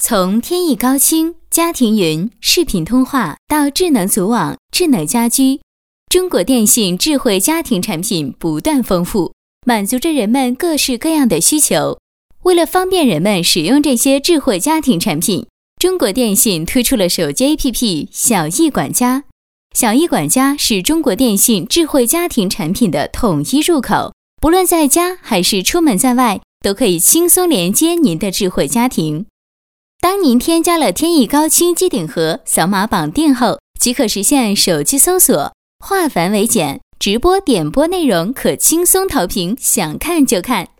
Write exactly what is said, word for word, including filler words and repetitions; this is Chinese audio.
从天翼高清、家庭云、视频通话到智能组网、智能家居，中国电信智慧家庭产品不断丰富，满足着人们各式各样的需求。为了方便人们使用这些智慧家庭产品，中国电信推出了手机 A P P 小艺管家。小艺管家是中国电信智慧家庭产品的统一入口，不论在家还是出门在外，都可以轻松连接您的智慧家庭。当您添加了天翼高清机顶盒，扫码绑定后，即可实现手机搜索，化繁为简，直播点播内容可轻松投屏，想看就看。